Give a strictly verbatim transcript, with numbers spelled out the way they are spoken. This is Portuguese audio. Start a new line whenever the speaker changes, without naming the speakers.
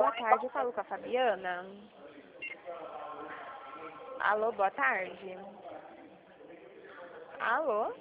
Boa tarde, eu falo com a Fabiana. Alô, boa tarde. Alô?